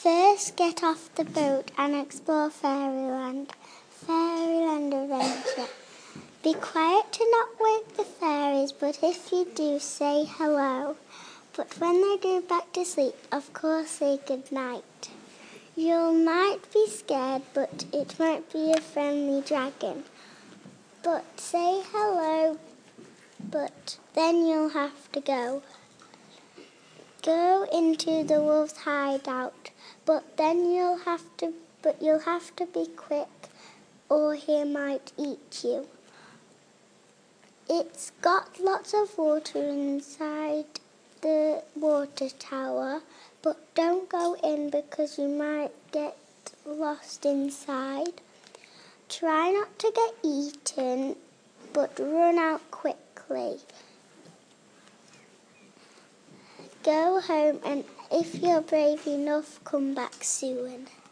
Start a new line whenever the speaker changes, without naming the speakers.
First, get off the boat and explore Fairyland. Fairyland Adventure. Be quiet to not wake the fairies, but if you do, say hello. But when they go back to sleep, of course say good night. You might be scared, but it might be a friendly dragon. But say hello, but then you'll have to go. Go into the wolf's hideout, but you'll have to be quick, or he might eat you. It's got lots of water inside the water tower, but don't go in because you might get lost inside. Try not to get eaten, but run out quickly. Go home, and if you're brave enough, come back soon.